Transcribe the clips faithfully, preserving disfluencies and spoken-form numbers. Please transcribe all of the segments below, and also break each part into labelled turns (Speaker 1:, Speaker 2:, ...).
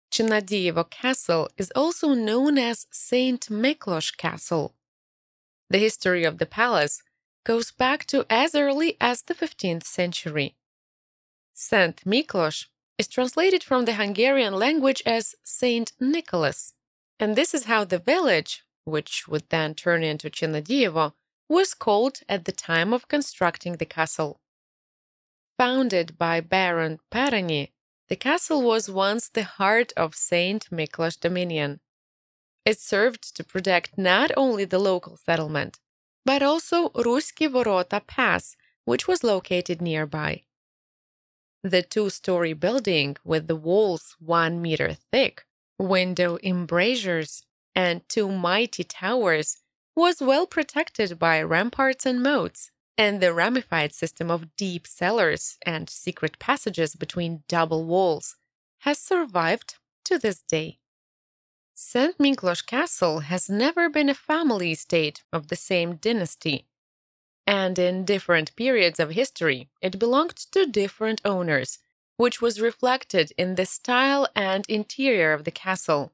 Speaker 1: Chinadievo Castle is also known as Saint Miklos Castle. The history of the palace goes back to as early as the fifteenth century. Saint Miklos is translated from the Hungarian language as Saint Nicholas, and this is how the village, which would then turn into Chinadievo, was called at the time of constructing the castle. Founded by Baron Perany, the castle was once the heart of Saint Miklos dominion. It served to protect not only the local settlement, but also Ruski Vorota Pass, which was located nearby. The two-story building with the walls one meter thick, window embrasures, and two mighty towers was well protected by ramparts and moats, and the ramified system of deep cellars and secret passages between double walls has survived to this day. Saint Miklos Castle has never been a family estate of the same dynasty, and in different periods of history it belonged to different owners, which was reflected in the style and interior of the castle.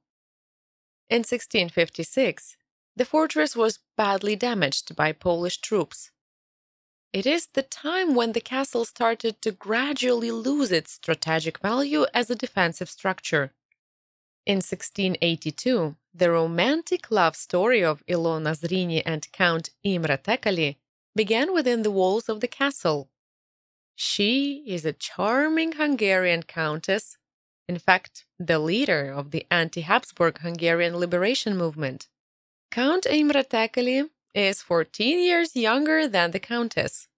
Speaker 1: In sixteen fifty-six, the fortress was badly damaged by Polish troops. It is the time when the castle started to gradually lose its strategic value as a defensive structure. In sixteen eighty-two, the romantic love story of Ilona Zrínyi and Count Imre Thekely began within the walls of the castle. She is a charming Hungarian countess, in fact, the leader of the anti-Habsburg Hungarian liberation movement. Count Imre Thekely is fourteen years younger than the countess.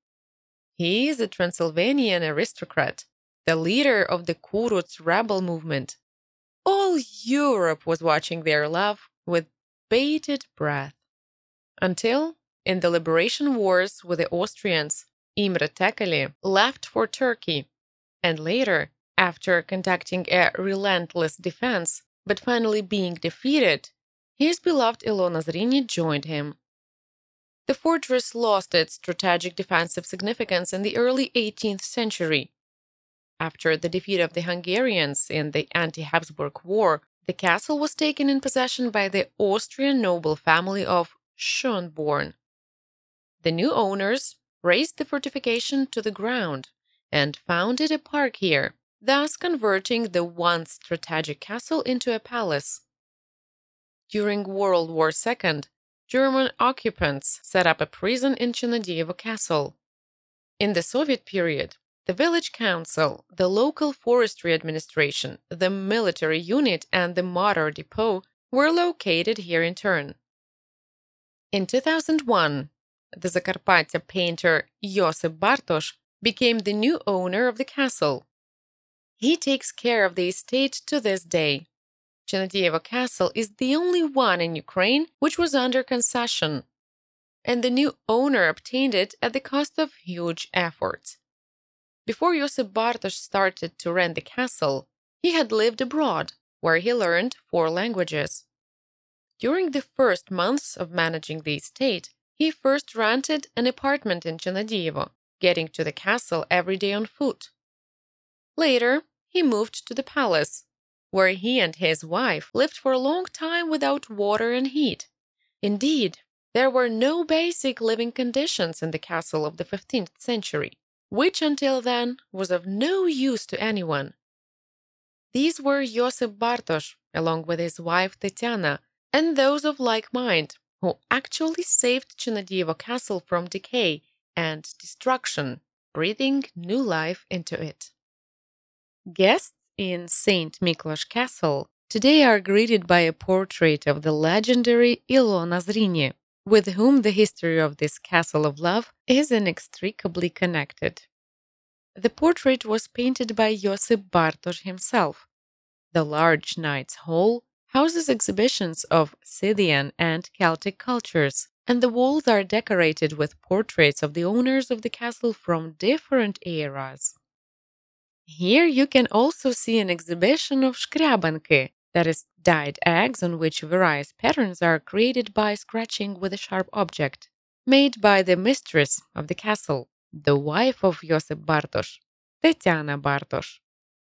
Speaker 1: He is a Transylvanian aristocrat, the leader of the Kuruc rebel movement. All Europe was watching their love with bated breath. Until, in the liberation wars with the Austrians, Imre Thekely left for Turkey, and later, after conducting a relentless defense, but finally being defeated, his beloved Ilona Zrínyi joined him. The fortress lost its strategic defensive significance in the early eighteenth century. After the defeat of the Hungarians in the anti-Habsburg War, the castle was taken in possession by the Austrian noble family of Schönborn. The new owners razed the fortification to the ground and founded a park here, thus converting the once strategic castle into a palace. During World War Two, German occupants set up a prison in Chinadievo Castle. In the Soviet period, the village council, the local forestry administration, the military unit, and the motor depot were located here in turn. In two thousand one, the Zakarpattia painter Josip Bartosz became the new owner of the castle. He takes care of the estate to this day. Chinadievo Castle is the only one in Ukraine which was under concession, and the new owner obtained it at the cost of huge efforts. Before Josip Bartosz started to rent the castle, he had lived abroad, where he learned four languages. During the first months of managing the estate, he first rented an apartment in Chinadievo, getting to the castle every day on foot. Later, he moved to the palace, where he and his wife lived for a long time without water and heat. Indeed, there were no basic living conditions in the castle of the fifteenth century, which until then was of no use to anyone. These were Josip Bartosz, along with his wife Tetiana, and those of like mind, who actually saved Chinadievo Castle from decay and destruction, breathing new life into it. Guests in Saint Miklos Castle today are greeted by a portrait of the legendary Ilona Zrínyi, with whom the history of this castle of love is inextricably connected. The portrait was painted by Josip Bartosz himself. The large Knight's Hall houses exhibitions of Scythian and Celtic cultures, and the walls are decorated with portraits of the owners of the castle from different eras. Here you can also see an exhibition of shkriabanki, that is, dyed eggs on which various patterns are created by scratching with a sharp object, made by the mistress of the castle, the wife of Josip Bartosz, Tetiana Bartosz.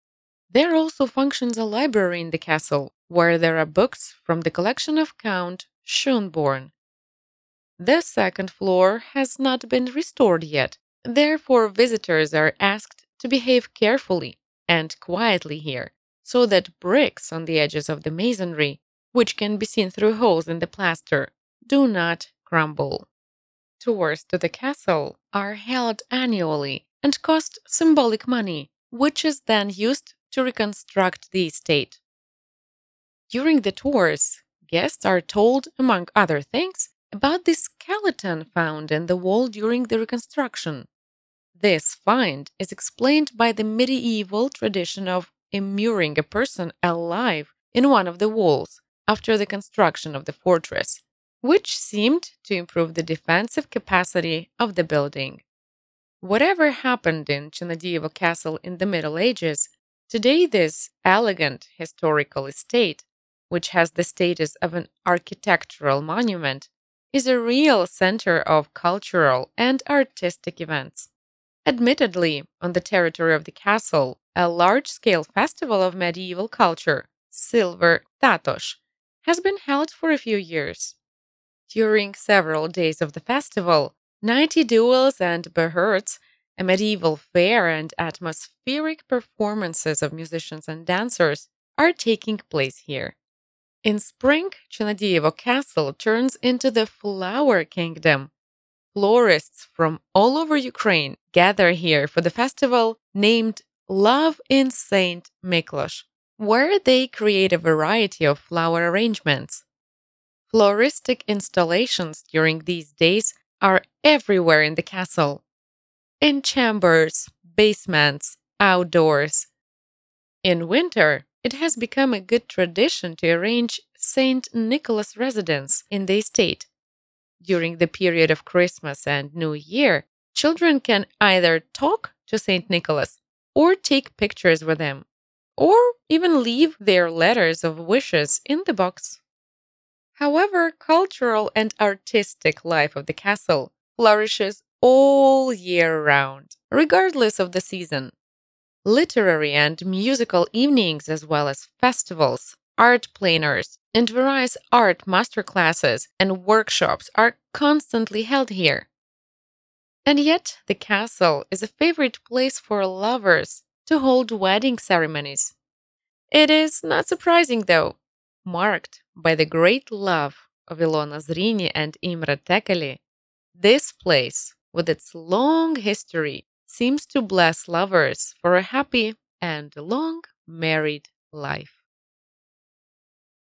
Speaker 1: There also functions a library in the castle, where there are books from the collection of Count Schönborn. The second floor has not been restored yet, therefore visitors are asked to behave carefully and quietly here, so that bricks on the edges of the masonry, which can be seen through holes in the plaster, do not crumble. Tours to the castle are held annually and cost symbolic money, which is then used to reconstruct the estate. During the tours, guests are told, among other things, about the skeleton found in the wall during the reconstruction. This find is explained by the medieval tradition of immuring a person alive in one of the walls after the construction of the fortress, which seemed to improve the defensive capacity of the building. Whatever happened in Chenadievo Castle in the Middle Ages, today this elegant historical estate, which has the status of an architectural monument, is a real center of cultural and artistic events. Admittedly, on the territory of the castle, a large-scale festival of medieval culture, Silver Tatosh, has been held for a few years. During several days of the festival, ninety duels and beherts, a medieval fair, and atmospheric performances of musicians and dancers are taking place here. In spring, Chenadievo Castle turns into the flower kingdom. Florists from all over Ukraine gather here for the festival named Love in Saint Miklos, where they create a variety of flower arrangements. Floristic installations during these days are everywhere in the castle. In chambers, basements, outdoors. In winter, it has become a good tradition to arrange Saint Nicholas residence in the estate. During the period of Christmas and New Year, children can either talk to Saint Nicholas or take pictures with him, or even leave their letters of wishes in the box. However, cultural and artistic life of the castle flourishes all year round, regardless of the season. Literary and musical evenings, as well as festivals, art pleiners, and various art masterclasses and workshops are constantly held here. And yet, the castle is a favorite place for lovers to hold wedding ceremonies. It is not surprising, though, marked by the great love of Ilona Zrini and Imre Tekeli. This place, with its long history, seems to bless lovers for a happy and long married life.